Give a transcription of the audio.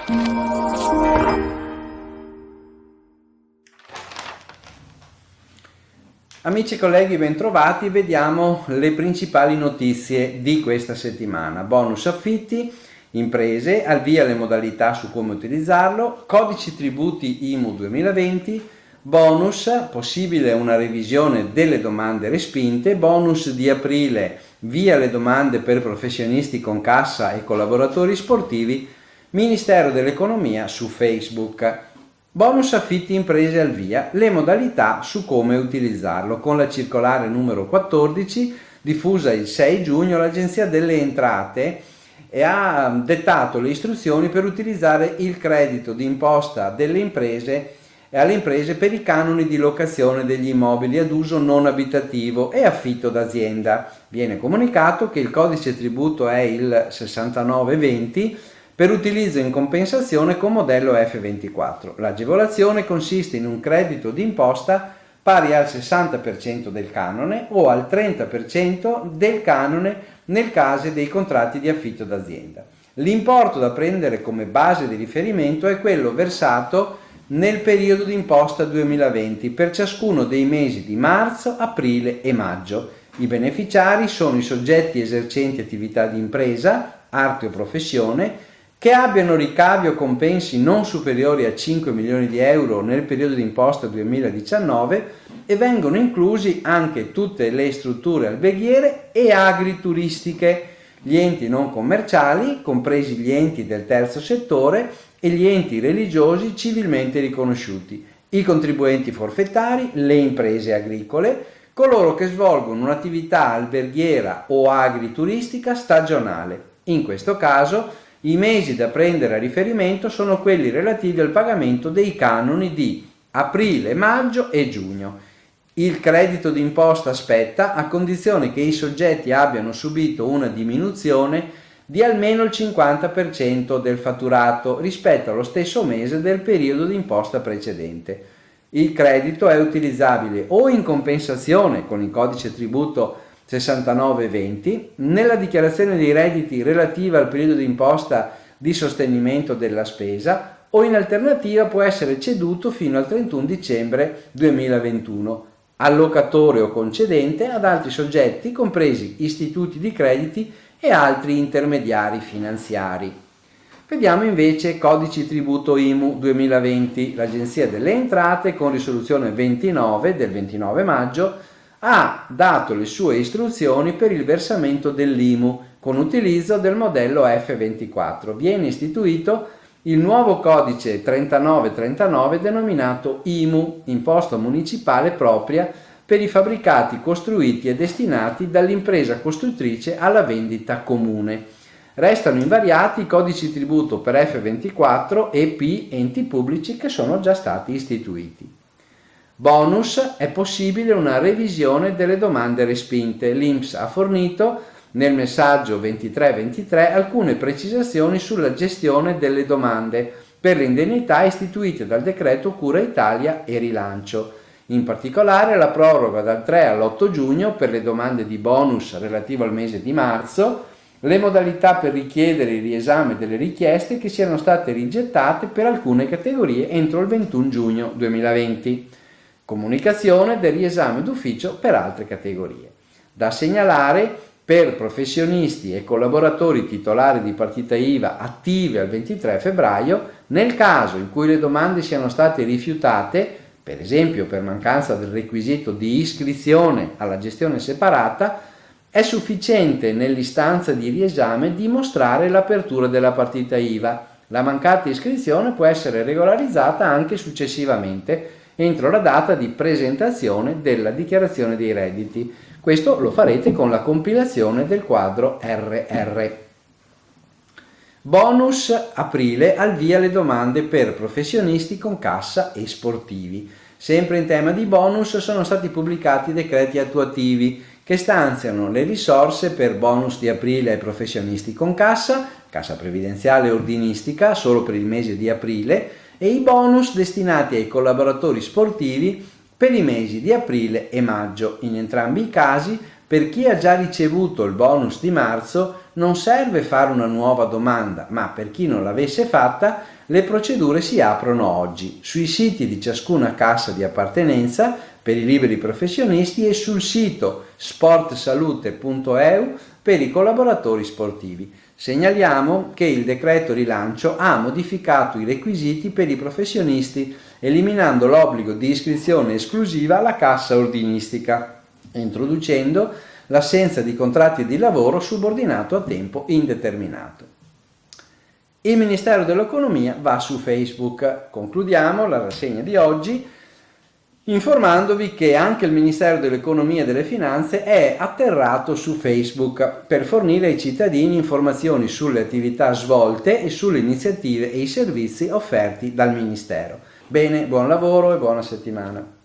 Amici e colleghi, bentrovati. Vediamo le principali notizie di questa settimana. Bonus affitti, imprese, al via le modalità su come utilizzarlo, codici tributi IMU 2020, bonus, possibile una revisione delle domande respinte, bonus di aprile, via le domande per professionisti con cassa e collaboratori sportivi, Ministero dell'Economia su Facebook. Bonus affitti imprese al via, le modalità su come utilizzarlo. Con la circolare numero 14 diffusa il 6 giugno l'Agenzia delle Entrate ha dettato le istruzioni per utilizzare il credito d'imposta delle imprese e alle imprese per i canoni di locazione degli immobili ad uso non abitativo e affitto d'azienda. Viene comunicato che il codice tributo è il 6920 per utilizzo in compensazione con modello F24. L'agevolazione consiste in un credito d'imposta pari al 60% del canone o al 30% del canone nel caso dei contratti di affitto d'azienda. L'importo da prendere come base di riferimento è quello versato nel periodo d'imposta 2020 per ciascuno dei mesi di marzo, aprile e maggio. I beneficiari sono i soggetti esercenti attività di impresa, arte o professione, che abbiano ricavi o compensi non superiori a 5 milioni di euro nel periodo d'imposta 2019 e vengono inclusi anche tutte le strutture alberghiere e agrituristiche, gli enti non commerciali, compresi gli enti del terzo settore e gli enti religiosi civilmente riconosciuti, i contribuenti forfettari, le imprese agricole, coloro che svolgono un'attività alberghiera o agrituristica stagionale. In questo caso i mesi da prendere a riferimento sono quelli relativi al pagamento dei canoni di aprile, maggio e giugno. Il credito d'imposta spetta a condizione che i soggetti abbiano subito una diminuzione di almeno il 50% del fatturato rispetto allo stesso mese del periodo d'imposta precedente. Il credito è utilizzabile o in compensazione con il codice tributo 6920 nella dichiarazione dei redditi relativa al periodo d'imposta di sostenimento della spesa o in alternativa può essere ceduto fino al 31 dicembre 2021 al locatore o concedente ad altri soggetti compresi istituti di crediti e altri intermediari finanziari. Vediamo invece codici tributo IMU 2020. L'Agenzia delle Entrate con risoluzione 29 del 29 maggio ha dato le sue istruzioni per il versamento dell'IMU con utilizzo del modello F24. Viene istituito il nuovo codice 3939 denominato IMU, imposta municipale propria per i fabbricati costruiti e destinati dall'impresa costruttrice alla vendita comune. Restano invariati i codici tributo per F24 e P enti pubblici che sono già stati istituiti. Bonus, è possibile una revisione delle domande respinte. L'INPS ha fornito nel messaggio 2323 alcune precisazioni sulla gestione delle domande per le indennità istituite dal decreto Cura Italia e Rilancio. In particolare la proroga dal 3 all'8 giugno per le domande di bonus relativo al mese di marzo, le modalità per richiedere il riesame delle richieste che siano state rigettate per alcune categorie entro il 21 giugno 2020. Comunicazione del riesame d'ufficio per altre categorie. Da segnalare per professionisti e collaboratori titolari di partita IVA attive al 23 febbraio, nel caso in cui le domande siano state rifiutate, per esempio per mancanza del requisito di iscrizione alla gestione separata, è sufficiente nell'istanza di riesame dimostrare l'apertura della partita IVA. La mancata iscrizione può essere regolarizzata anche successivamente entro la data di presentazione della dichiarazione dei redditi. Questo lo farete con la compilazione del quadro RR. Bonus aprile al via le domande per professionisti con cassa e sportivi. Sempre in tema di bonus sono stati pubblicati decreti attuativi che stanziano le risorse per bonus di aprile ai professionisti con cassa previdenziale e ordinistica solo per il mese di aprile e i bonus destinati ai collaboratori sportivi per i mesi di aprile e maggio. In entrambi i casi Per chi ha già ricevuto il bonus di marzo non serve fare una nuova domanda, ma per chi non l'avesse fatta, le procedure si aprono oggi sui siti di ciascuna cassa di appartenenza per i liberi professionisti e sul sito sportsalute.eu per i collaboratori sportivi. Segnaliamo che il decreto rilancio ha modificato i requisiti per i professionisti, eliminando l'obbligo di iscrizione esclusiva alla cassa ordinistica, introducendo l'assenza di contratti di lavoro subordinato a tempo indeterminato. Il Ministero dell'Economia va su Facebook. Concludiamo la rassegna di oggi informandovi che anche il Ministero dell'Economia e delle Finanze è atterrato su Facebook per fornire ai cittadini informazioni sulle attività svolte e sulle iniziative e i servizi offerti dal Ministero. Bene, buon lavoro e buona settimana.